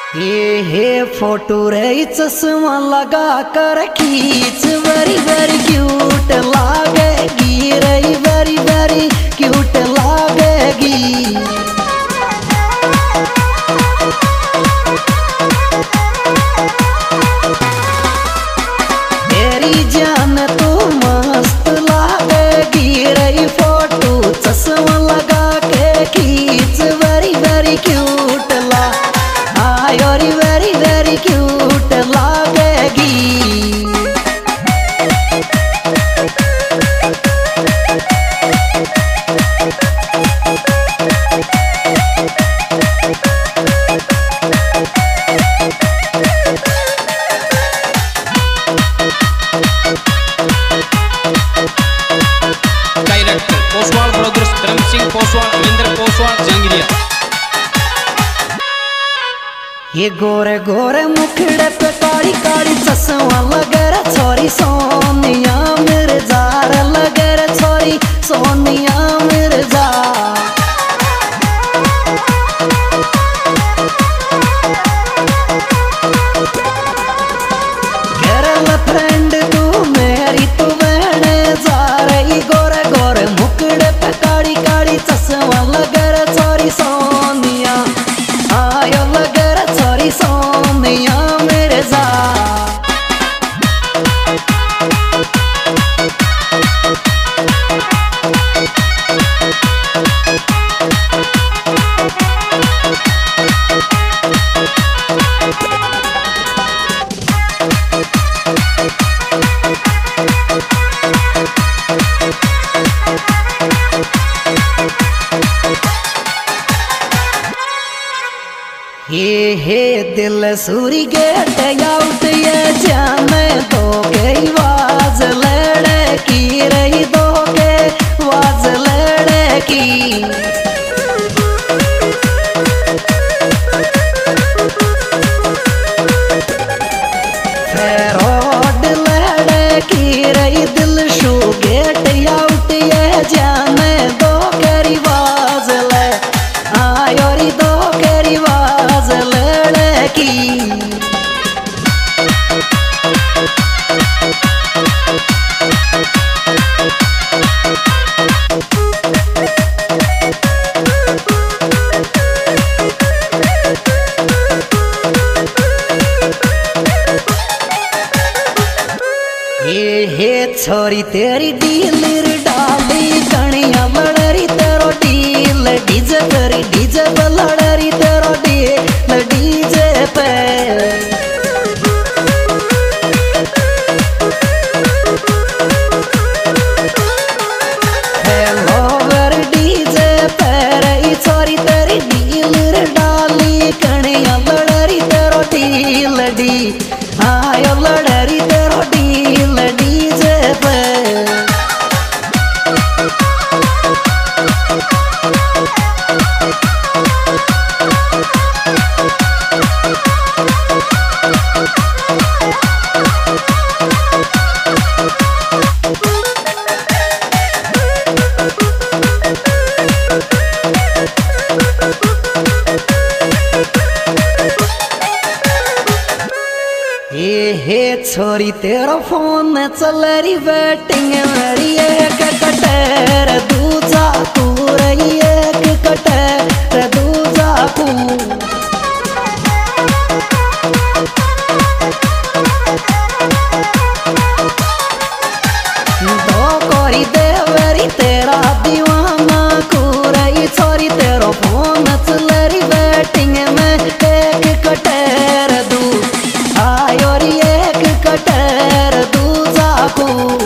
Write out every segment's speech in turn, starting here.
हे photo रे चश्मा लगा कर खींच वेरी वेरी क्यूट लागेगी रे वेरी वेरी क्यूट लागेगी। तेरी जान तो मस्त लागेगी रे फोटो चश्मा लगा के खींच वेरी वेरी क्यूट ला योरी वेरी वेरी क्यूट लागेगी। Director Poswal brothers Dharam Singh Poswal Amarinder Poswal जंगलिया। ये गोरे गोरे मुखड़े पे काली काली चश्मा लगे रे छोरी सोनिया मिर्जा रे लगे रे छोरी सोनिया मिर्जा। गर्ल फ्रेंड तू मेरी तू बहने जा रही गोरे गोरे मुखड़े पे काली काली चश्मा लगे रे छोरी सोनिया आयो लगे रे छोरी सोनिया मिर्जा। हे दिल सूरी गेट आउट ये जाने दो के वाज लड़े की रही दो के वाज लड़े की। रोड लड़े की रही दिल शू गेट आउट ये जाने दो के रिवाज ले आयो री दो के रिवाज लड़े की। हे छोरी तेरी डील डाली कणिया लड़री तेरो डील डीजे पर डीजे पे लड़री तेरो डील डीजे पे। हेलो वर डीजे पर छोरी तेरी डील डाली कणिया लड़री तेरो डील डी आयो लड़री तेरो डील डीजे पे। हे छोरी तेरा फोन चल रही वेटिंग मेरी एक कटर दूजा तू रही एक कटर दूजा तू। दो कोरी देवरी तेरा दीवाना कुरई छोरी तेरा फोन चल रही वेटिंग में एक कटर दू आयो री एक कटर दूजा को।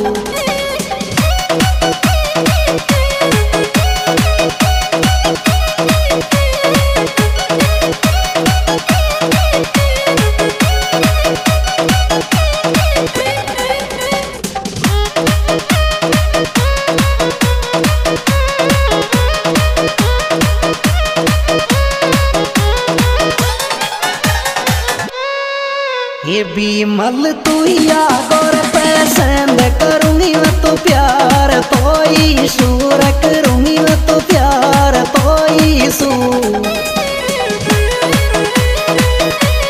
ये बीमल तू या गोर पसंद करूंगी मैं तो प्यार तो ईशूर करूंगी मैं तो प्यार तो ईशू।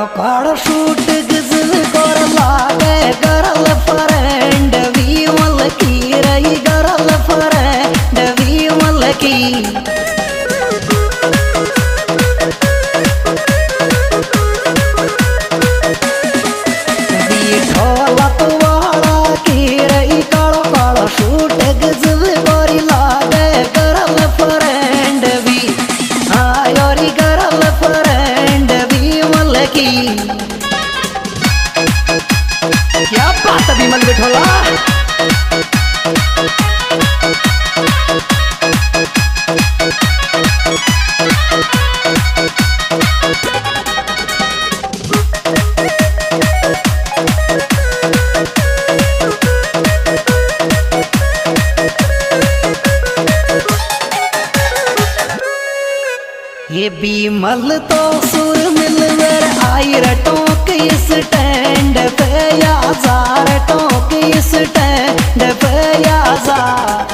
काड़ शूट गजल कर लागे गरल फ्रेंड वी मल की रही गरल फ्रेंड वी मल की शूट गजल गोरी लागे गरल फ्रेंड भी आयोरी गरल फ्रेंड भी मल की क्या बात अभी मल बिठोला ये बीमल तो सुर मिलवर आई रटोक इस स्टैंड पे याजार टोक इस स्टैंड पे याजार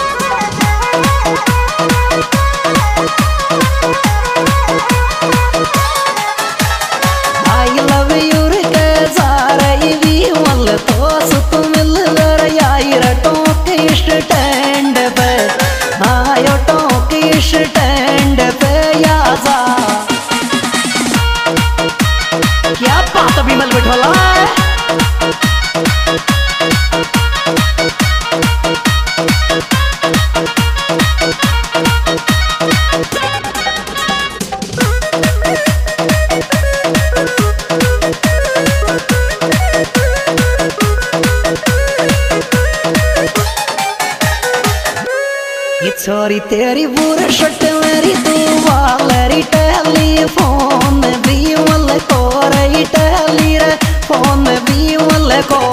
आई लव यू के सारे बीमल तो सुत मिलवर आई रटोक इस स्टैंड पे आयो टोक इस स्टैंड पे क्या बात अभी मल बिठोला छोरी तेरी बुरशट मेरी दुआलेरी टेलीफोन भी मल को रही टेली रे फोन भी मल को